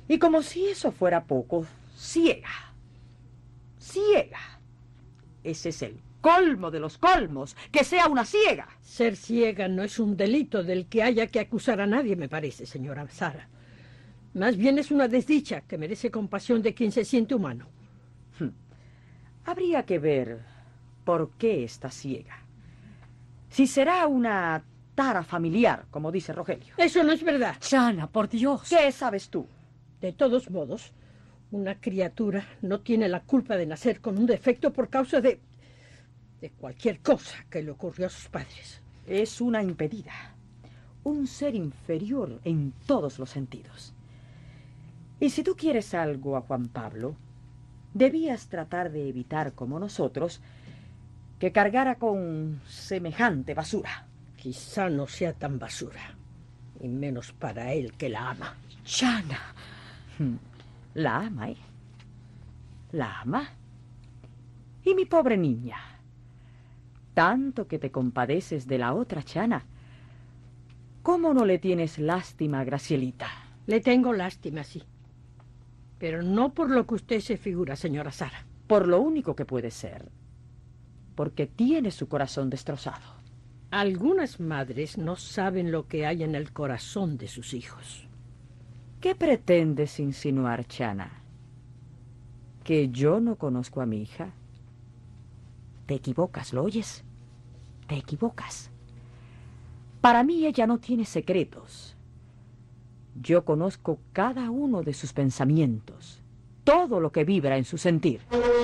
Y como si eso fuera poco, ciega. Ciega. Ese es el colmo de los colmos, que sea una ciega. Ser ciega no es un delito del que haya que acusar a nadie, me parece, señora Sara. Más bien es una desdicha que merece compasión de quien se siente humano. Habría que ver por qué está ciega. Si será una tara familiar, como dice Rogelio. Eso no es verdad. Chana, por Dios. ¿Qué sabes tú? De todos modos, una criatura no tiene la culpa de nacer con un defecto por causa de cualquier cosa que le ocurrió a sus padres. Es una impedida. Un ser inferior en todos los sentidos. Y si tú quieres algo a Juan Pablo, debías tratar de evitar, como nosotros, que cargara con semejante basura. Quizá no sea tan basura, y menos para él que la ama. Chana. La ama, ¿eh? La ama. Y mi pobre niña, tanto que te compadeces de la otra Chana, ¿cómo no le tienes lástima a Gracielita? Le tengo lástima, sí. Pero no por lo que usted se figura, señora Sara. Por lo único que puede ser. Porque tiene su corazón destrozado. Algunas madres no saben lo que hay en el corazón de sus hijos. ¿Qué pretendes insinuar, Chana? ¿Que yo no conozco a mi hija? Te equivocas, ¿lo oyes? Te equivocas. Para mí ella no tiene secretos. Yo conozco cada uno de sus pensamientos, todo lo que vibra en su sentir.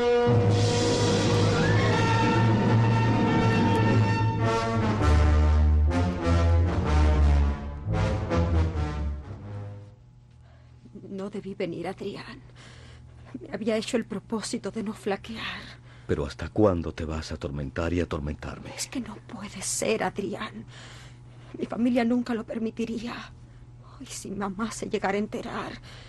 No debí venir, Adrián. Me había hecho el propósito de no flaquear. Pero ¿hasta cuándo te vas a atormentar y atormentarme? Es que no puede ser, Adrián. Mi familia nunca lo permitiría. Y si mamá se llegara a enterar...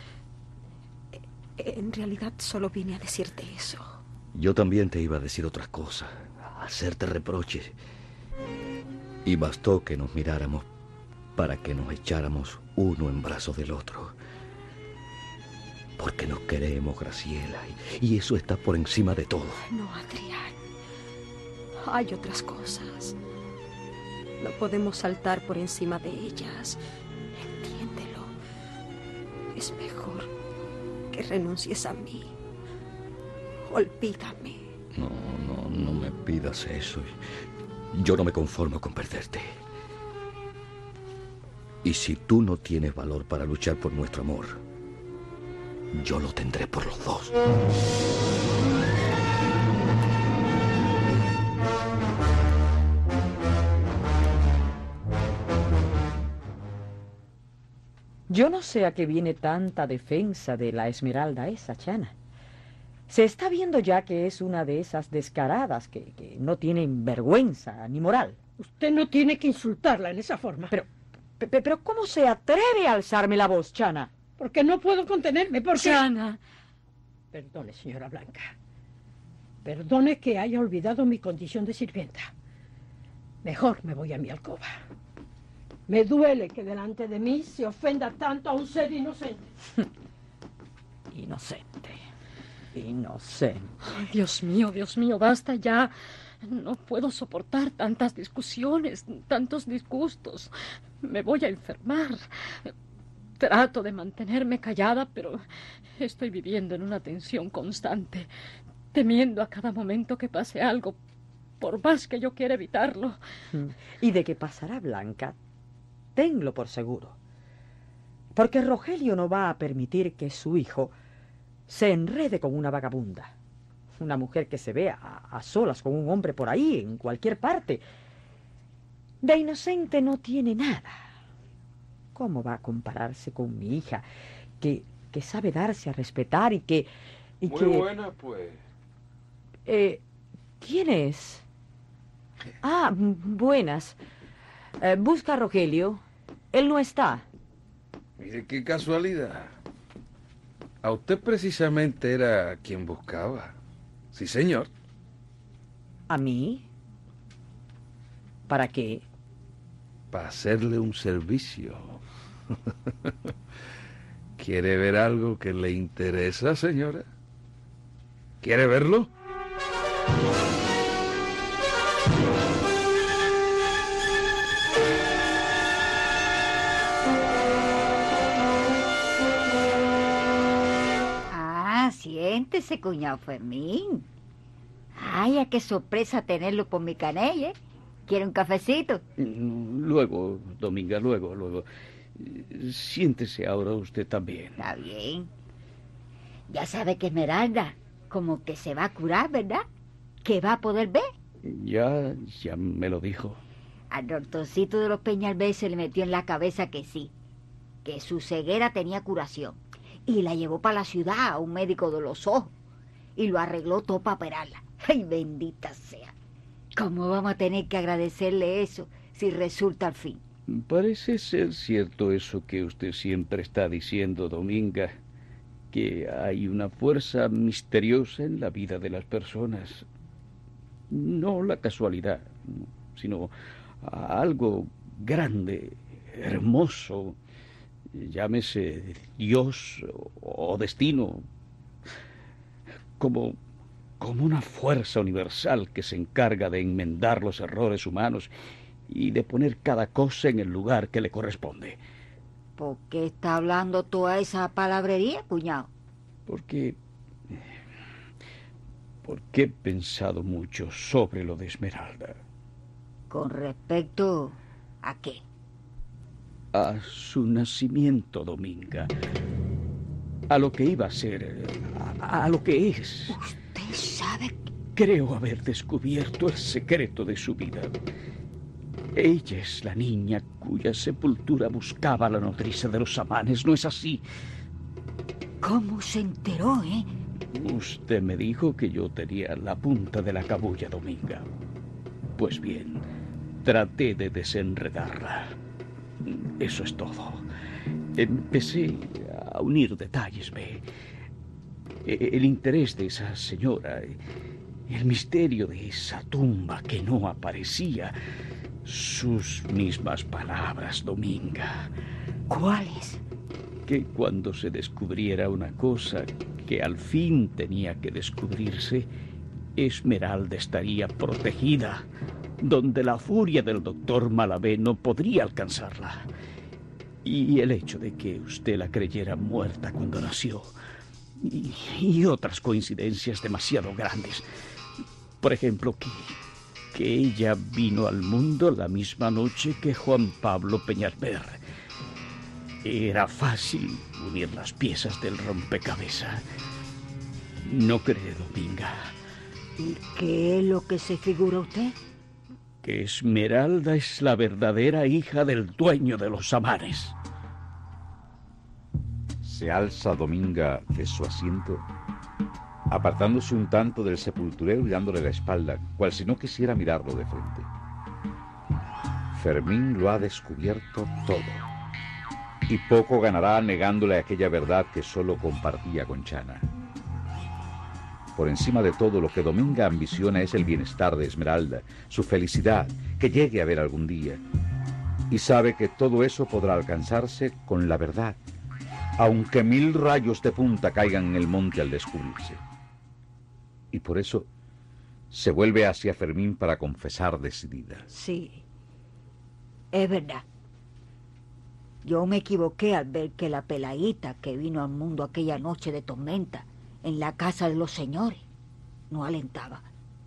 En realidad solo vine a decirte eso. Yo también te iba a decir otra cosa, a hacerte reproches. Y bastó que nos miráramos para que nos echáramos uno en brazos del otro. Porque nos queremos, Graciela, y eso está por encima de todo. No, Adrián. Hay otras cosas. No podemos saltar por encima de ellas. Entiéndelo. Es mejor que renuncies a mí. Olvídame. No me pidas eso. Yo no me conformo con perderte. Y si tú no tienes valor para luchar por nuestro amor, yo lo tendré por los dos. Yo no sé a qué viene tanta defensa de la Esmeralda esa, Chana. Se está viendo ya que es una de esas descaradas que no tienen vergüenza ni moral. Usted no tiene que insultarla en esa forma. Pero ¿cómo se atreve a alzarme la voz, Chana? Porque no puedo contenerme, porque... Chana. Perdone, señora Blanca. Perdone que haya olvidado mi condición de sirvienta. Mejor me voy a mi alcoba. Me duele que delante de mí se ofenda tanto a un ser inocente. Inocente. Ay, Dios mío, basta ya. No puedo soportar tantas discusiones, tantos disgustos. Me voy a enfermar. Trato de mantenerme callada, pero estoy viviendo en una tensión constante, temiendo a cada momento que pase algo, por más que yo quiera evitarlo. Y de que pasará, Blanca, tenlo por seguro. Porque Rogelio no va a permitir que su hijo se enrede con una vagabunda. Una mujer que se vea a solas con un hombre por ahí, en cualquier parte. De inocente no tiene nada. ¿Cómo va a compararse con mi hija, que sabe darse a respetar y que... Muy buena, pues. ¿Quién es? Ah, buenas. Busca a Rogelio. Él no está. Mire qué casualidad. A usted precisamente era quien buscaba. Sí, señor. ¿A mí? ¿Para qué? Para hacerle un servicio. ¿Quiere ver algo que le interesa, señora? ¿Quiere verlo? Siéntese, cuñado Fermín. Ay, qué sorpresa tenerlo por mi canella. ¿Quiere un cafecito? Luego, Dominga, luego. Siéntese ahora usted también. Está bien. Ya sabe que Esmeralda como que se va a curar, ¿verdad? Que va a poder ver. Ya me lo dijo. Al doctorcito de los Peñalver se le metió en la cabeza que sí, que su ceguera tenía curación. Y la llevó para la ciudad a un médico de los ojos. Y lo arregló todo para operarla. ¡Ay, bendita sea! ¿Cómo vamos a tener que agradecerle eso si resulta al fin? Parece ser cierto eso que usted siempre está diciendo, Dominga, que hay una fuerza misteriosa en la vida de las personas. No la casualidad, sino algo grande, hermoso. Llámese Dios o destino, como una fuerza universal que se encarga de enmendar los errores humanos y de poner cada cosa en el lugar que le corresponde. ¿Por qué está hablando toda esa palabrería, cuñado? Porque he pensado mucho sobre lo de Esmeralda. ¿Con respecto a qué? A su nacimiento, Dominga. A lo que iba a ser, a lo que es. ¿Usted sabe? Creo haber descubierto el secreto de su vida. Ella es la niña cuya sepultura buscaba la nodriza de los Amanes, ¿no es así? ¿Cómo se enteró, Usted me dijo que yo tenía la punta de la cabulla, Dominga. Pues bien, traté de desenredarla. Eso es todo. Empecé a unir detalles, ¿ve? El interés de esa señora, el misterio de esa tumba que no aparecía, sus mismas palabras, Dominga. ¿Cuáles? Que cuando se descubriera una cosa que al fin tenía que descubrirse, Esmeralda estaría protegida, donde la furia del doctor Malavé no podría alcanzarla. Y el hecho de que usted la creyera muerta cuando nació, y otras coincidencias demasiado grandes. Por ejemplo, que ella vino al mundo la misma noche que Juan Pablo Peñalver. Era fácil unir las piezas del rompecabezas. ¿No cree, Dominga? ¿Y qué es lo que se figura usted? Que Esmeralda es la verdadera hija del dueño de los Amanes. Se alza Dominga de su asiento, apartándose un tanto del sepulturero y dándole la espalda, cual si no quisiera mirarlo de frente. Fermín lo ha descubierto todo, y poco ganará negándole aquella verdad que solo compartía con Chana. Por encima de todo, lo que Dominga ambiciona es el bienestar de Esmeralda, su felicidad, que llegue a ver algún día. Y sabe que todo eso podrá alcanzarse con la verdad, aunque 1000 rayos de punta caigan en el monte al descubrirse. Y por eso se vuelve hacia Fermín para confesar decidida. Sí, es verdad. Yo me equivoqué al ver que la peladita que vino al mundo aquella noche de tormenta en la casa de los señores no alentaba.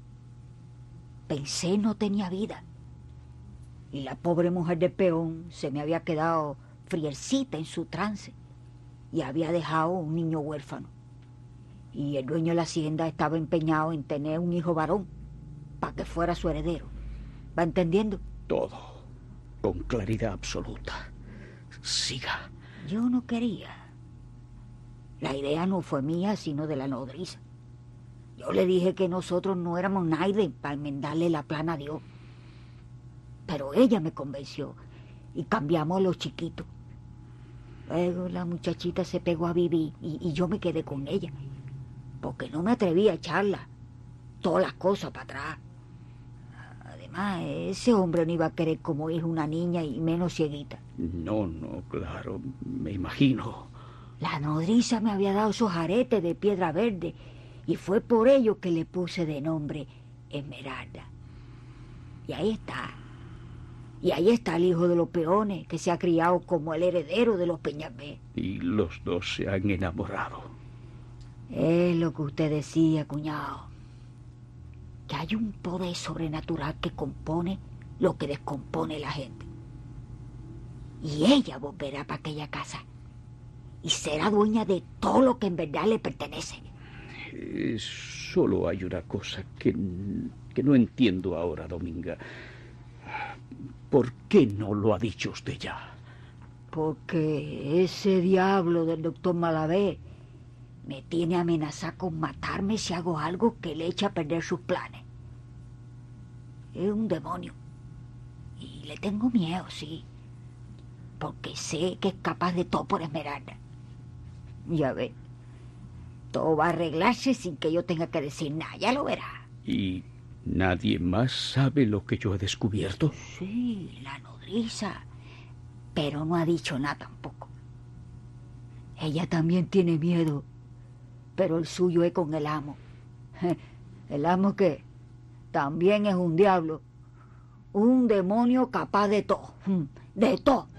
Pensé no tenía vida. Y la pobre mujer de peón se me había quedado friecita en su trance y había dejado un niño huérfano. Y el dueño de la hacienda estaba empeñado en tener un hijo varón para que fuera su heredero. ¿Va entendiendo? Todo, con claridad absoluta. Siga. Yo no quería. La idea no fue mía, sino de la nodriza. Yo le dije que nosotros no éramos nadie para enmendarle la plana a Dios. Pero ella me convenció y cambiamos a los chiquitos. Luego la muchachita se pegó a vivir y yo me quedé con ella, porque no me atreví a echarla todas las cosas para atrás. Además, ese hombre no iba a querer como hija una niña y menos cieguita. No, claro, me imagino. La nodriza me había dado esos aretes de piedra verde y fue por ello que le puse de nombre Esmeralda. Y ahí está. Y ahí está el hijo de los peones, que se ha criado como el heredero de los Peñalver. Y los dos se han enamorado. Es lo que usted decía, cuñado. Que hay un poder sobrenatural que compone lo que descompone la gente. Y ella volverá para aquella casa y será dueña de todo lo que en verdad le pertenece. Solo hay una cosa que no entiendo ahora, Dominga. ¿Por qué no lo ha dicho usted ya? Porque ese diablo del doctor Malavé me tiene amenazado con matarme si hago algo que le eche a perder sus planes. Es un demonio. Y le tengo miedo, sí. Porque sé que es capaz de todo por Esmeralda. Ya ve, todo va a arreglarse sin que yo tenga que decir nada, ya lo verá. ¿Y nadie más sabe lo que yo he descubierto? Sí, la nodriza, pero no ha dicho nada tampoco. Ella también tiene miedo, pero el suyo es con el amo. El amo que también es un diablo, un demonio capaz de todo, de todo.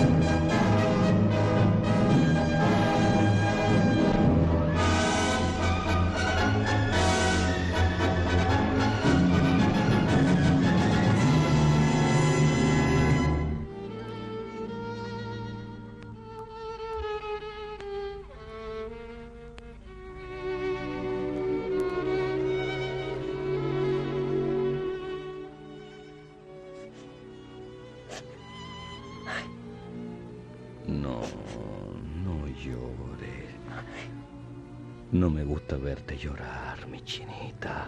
No llores. No me gusta verte llorar, mi chinita.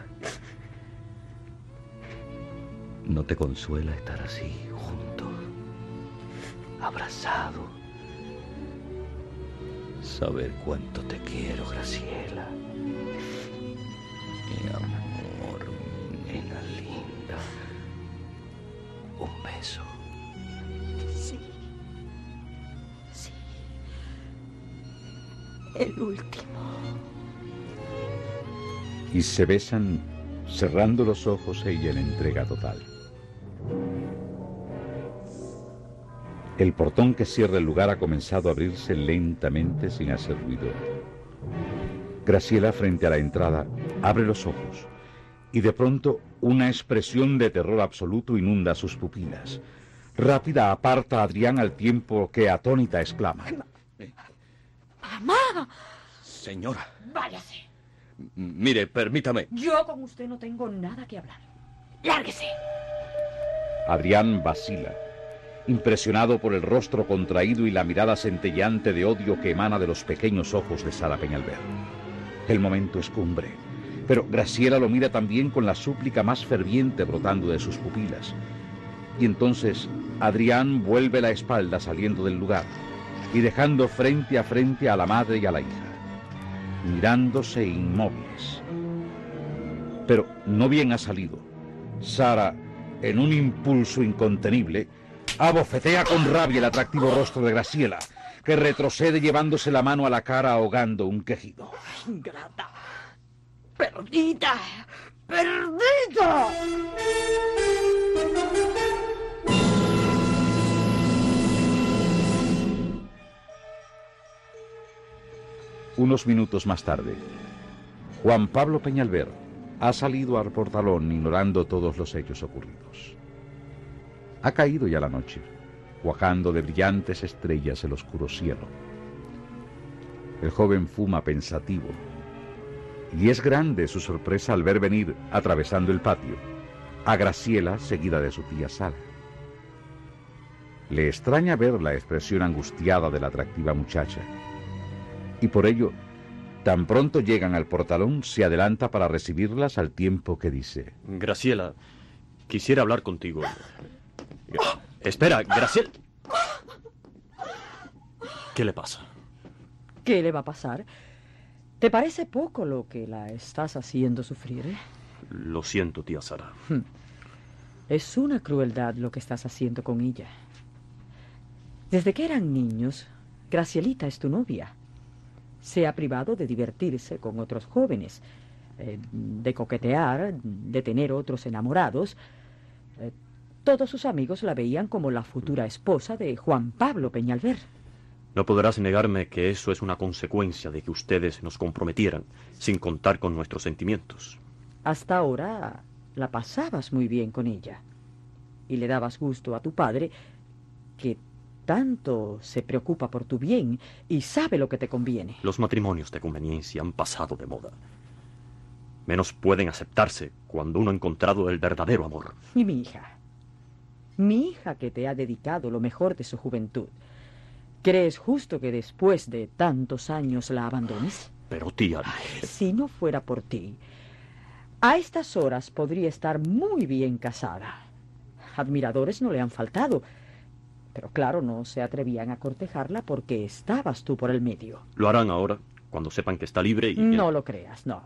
¿No te consuela estar así, juntos, abrazados? Saber cuánto te quiero, Graciela. Mi amor, mi nena linda. Un beso. Sí. Sí. El último. Y se besan, cerrando los ojos ella en entrega total. El portón que cierra el lugar ha comenzado a abrirse lentamente sin hacer ruido. Graciela, frente a la entrada, abre los ojos y de pronto una expresión de terror absoluto inunda sus pupilas. Rápida aparta a Adrián al tiempo que atónita exclama: ¡Mamá! Señora. Váyase. Mire, permítame. Yo con usted no tengo nada que hablar. Lárguese. Adrián vacila, impresionado por el rostro contraído y la mirada centelleante de odio que emana de los pequeños ojos de Sara Peñalver. El momento es cumbre, pero Graciela lo mira también con la súplica más ferviente brotando de sus pupilas. Y entonces Adrián vuelve la espalda saliendo del lugar y dejando frente a la madre y a la hija, mirándose inmóviles. Pero no bien ha salido, Sara, en un impulso incontenible, abofetea con rabia el atractivo rostro de Graciela, que retrocede llevándose la mano a la cara ahogando un quejido. ¡Ingrata! ¡Perdida! ¡Perdida! Unos minutos más tarde, Juan Pablo Peñalver ha salido al portalón ignorando todos los hechos ocurridos. Ha caído ya la noche, cuajando de brillantes estrellas el oscuro cielo. El joven fuma pensativo, y es grande su sorpresa al ver venir, atravesando el patio, a Graciela seguida de su tía Sara. Le extraña ver la expresión angustiada de la atractiva muchacha, y por ello, tan pronto llegan al portalón, se adelanta para recibirlas al tiempo que dice: Graciela, quisiera hablar contigo. Espera, Graciela. ¿Qué le pasa? ¿Qué le va a pasar? ¿Te parece poco lo que la estás haciendo sufrir? Lo siento, tía Sara. Es una crueldad lo que estás haciendo con ella. Desde que eran niños, Gracielita es tu novia. se ha privado de divertirse con otros jóvenes, de coquetear, de tener otros enamorados. Todos sus amigos la veían como la futura esposa de Juan Pablo Peñalver. No podrás negarme que eso es una consecuencia de que ustedes nos comprometieran sin contar con nuestros sentimientos. Hasta ahora la pasabas muy bien con ella y le dabas gusto a tu padre, que tanto se preocupa por tu bien y sabe lo que te conviene. Los matrimonios de conveniencia han pasado de moda. Menos pueden aceptarse cuando uno ha encontrado el verdadero amor. Y mi hija que te ha dedicado lo mejor de su juventud, ¿crees justo que después de tantos años la abandones? Pero tía... Si no fuera por ti, a estas horas podría estar muy bien casada. Admiradores no le han faltado, pero claro, no se atrevían a cortejarla porque estabas tú por el medio. Lo harán ahora, cuando sepan que está libre y... No lo creas, no.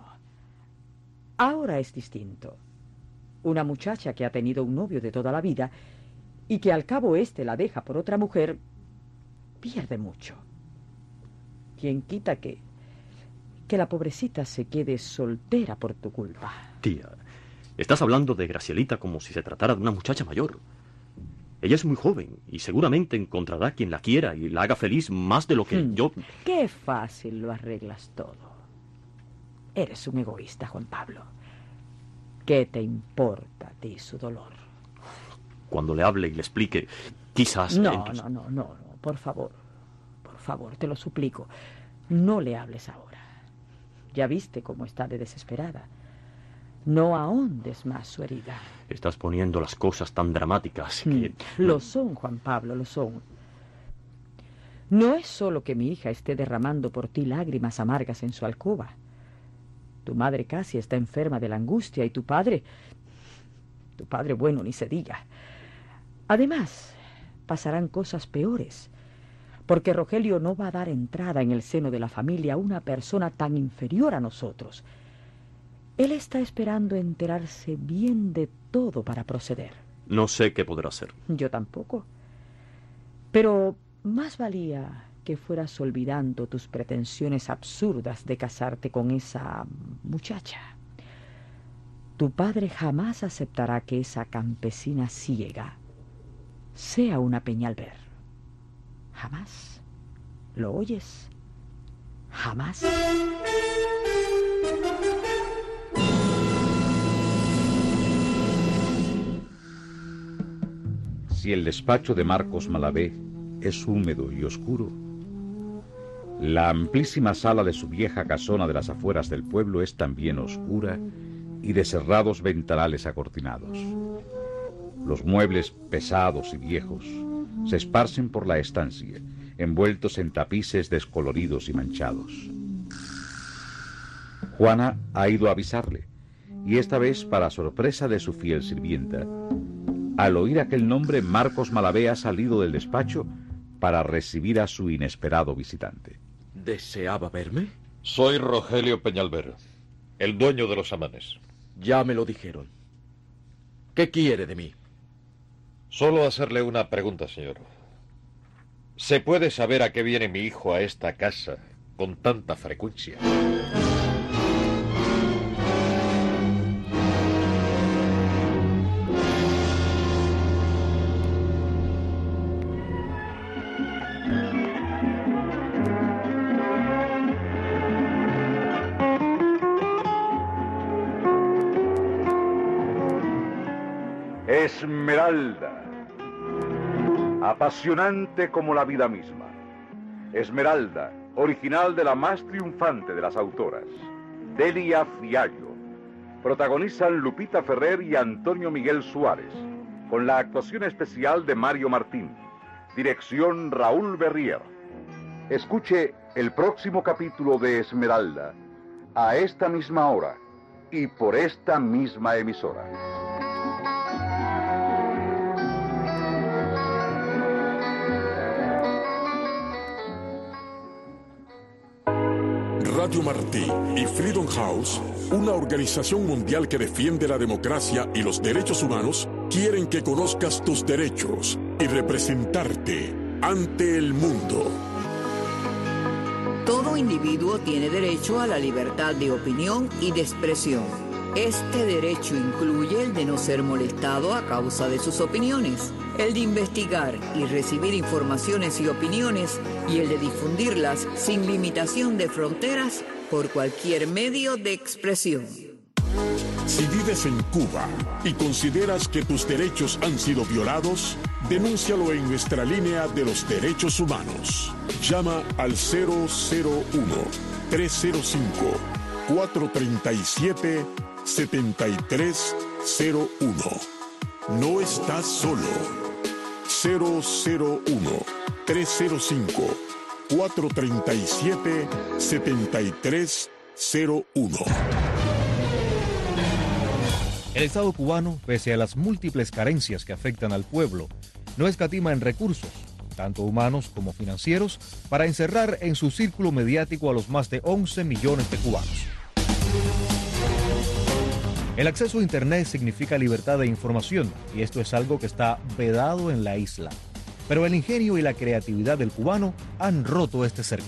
Ahora es distinto. Una muchacha que ha tenido un novio de toda la vida y que al cabo éste la deja por otra mujer, pierde mucho. ¿Quién quita que la pobrecita se quede soltera por tu culpa? Tía, estás hablando de Gracielita como si se tratara de una muchacha mayor. Ella es muy joven y seguramente encontrará quien la quiera y la haga feliz más de lo que yo... Qué fácil lo arreglas todo. Eres un egoísta, Juan Pablo. ¿Qué te importa a ti su dolor? Cuando le hable y le explique, quizás... No, por favor, te lo suplico. No le hables ahora. Ya viste cómo está de desesperada. No ahondes más su herida. Estás poniendo las cosas tan dramáticas que... Lo son, Juan Pablo, lo son. No es solo que mi hija esté derramando por ti lágrimas amargas en su alcoba. Tu madre casi está enferma de la angustia y tu padre, bueno, ni se diga. Además, pasarán cosas peores, porque Rogelio no va a dar entrada en el seno de la familia a una persona tan inferior a nosotros. Él está esperando enterarse bien de todo para proceder. No sé qué podrá hacer. Yo tampoco. Pero más valía que fueras olvidando tus pretensiones absurdas de casarte con esa muchacha. Tu padre jamás aceptará que esa campesina ciega sea una Peñalver. Jamás. ¿Lo oyes? Jamás. Si el despacho de Marcos Malavé es húmedo y oscuro, la amplísima sala de su vieja casona de las afueras del pueblo es también oscura y de cerrados ventanales acortinados. Los muebles pesados y viejos se esparcen por la estancia, envueltos en tapices descoloridos y manchados. Juana ha ido a avisarle, y esta vez, para sorpresa de su fiel sirvienta, al oír aquel nombre, Marcos Malavé ha salido del despacho para recibir a su inesperado visitante. ¿Deseaba verme? Soy Rogelio Peñalver, el dueño de los Amanes. Ya me lo dijeron. ¿Qué quiere de mí? Solo hacerle una pregunta, señor. ¿Se puede saber a qué viene mi hijo a esta casa con tanta frecuencia? Esmeralda, apasionante como la vida misma. Esmeralda, original de la más triunfante de las autoras, Delia Fiallo. Protagonizan Lupita Ferrer y Antonio Miguel Suárez, con la actuación especial de Mario Martín. Dirección Raúl Berrier. Escuche el próximo capítulo de Esmeralda, a esta misma hora y por esta misma emisora. Radio Martí y Freedom House, una organización mundial que defiende la democracia y los derechos humanos, quieren que conozcas tus derechos y representarte ante el mundo. Todo individuo tiene derecho a la libertad de opinión y de expresión. Este derecho incluye el de no ser molestado a causa de sus opiniones, el de investigar y recibir informaciones y opiniones, y el de difundirlas sin limitación de fronteras por cualquier medio de expresión. Si vives en Cuba y consideras que tus derechos han sido violados, denúncialo en nuestra línea de los derechos humanos. Llama al 001-305-437-7301. No estás solo. 001-305-437-7301. El Estado cubano, pese a las múltiples carencias que afectan al pueblo, no escatima en recursos, tanto humanos como financieros, para encerrar en su círculo mediático a los más de 11 millones de cubanos. El acceso a Internet significa libertad de información, y esto es algo que está vedado en la isla. Pero el ingenio y la creatividad del cubano han roto este cerco.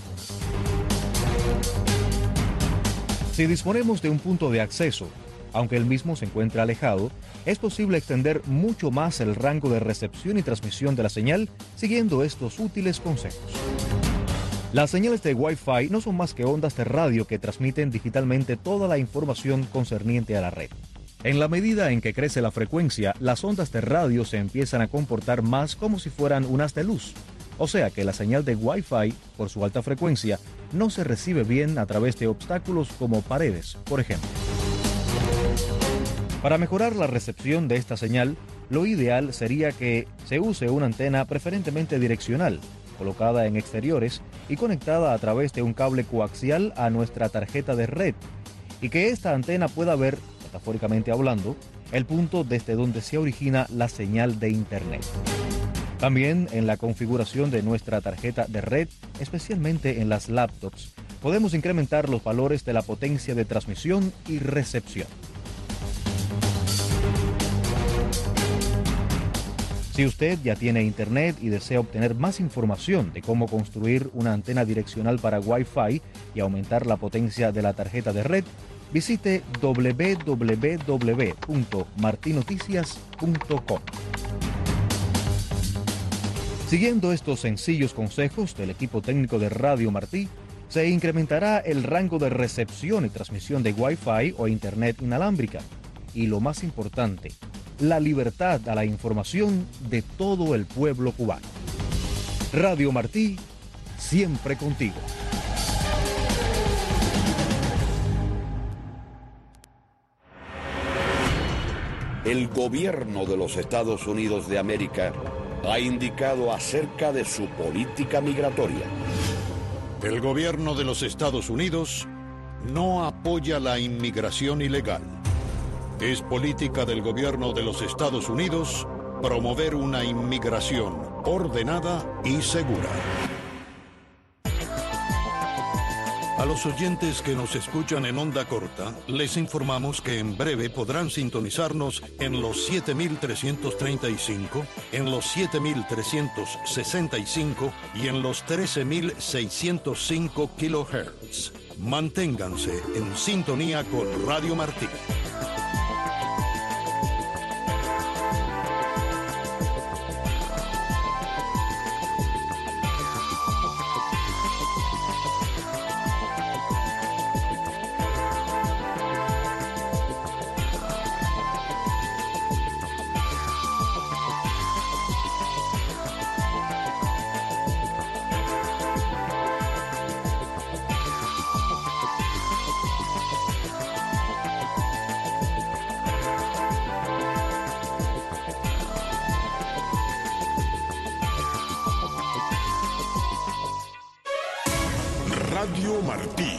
Si disponemos de un punto de acceso, aunque el mismo se encuentra alejado, es posible extender mucho más el rango de recepción y transmisión de la señal siguiendo estos útiles consejos. Las señales de Wi-Fi no son más que ondas de radio que transmiten digitalmente toda la información concerniente a la red. En la medida en que crece la frecuencia, las ondas de radio se empiezan a comportar más como si fueran un haz de luz. O sea que la señal de Wi-Fi, por su alta frecuencia, no se recibe bien a través de obstáculos como paredes, por ejemplo. Para mejorar la recepción de esta señal, lo ideal sería que se use una antena preferentemente direccional, colocada en exteriores y conectada a través de un cable coaxial a nuestra tarjeta de red, y que esta antena pueda ver, metafóricamente hablando, el punto desde donde se origina la señal de Internet. También en la configuración de nuestra tarjeta de red, especialmente en las laptops, podemos incrementar los valores de la potencia de transmisión y recepción. Si usted ya tiene Internet y desea obtener más información de cómo construir una antena direccional para Wi-Fi y aumentar la potencia de la tarjeta de red, visite www.martinoticias.com. Siguiendo estos sencillos consejos del equipo técnico de Radio Martí, se incrementará el rango de recepción y transmisión de Wi-Fi o Internet inalámbrica. Y lo más importante, la libertad a la información de todo el pueblo cubano. Radio Martí, siempre contigo. El gobierno de los Estados Unidos de América ha indicado acerca de su política migratoria. El gobierno de los Estados Unidos no apoya la inmigración ilegal. Es política del gobierno de los Estados Unidos promover una inmigración ordenada y segura. A los oyentes que nos escuchan en onda corta, les informamos que en breve podrán sintonizarnos en los 7.335, en los 7.365 y en los 13.605 kHz. Manténganse en sintonía con Radio Martí. Radio Martí,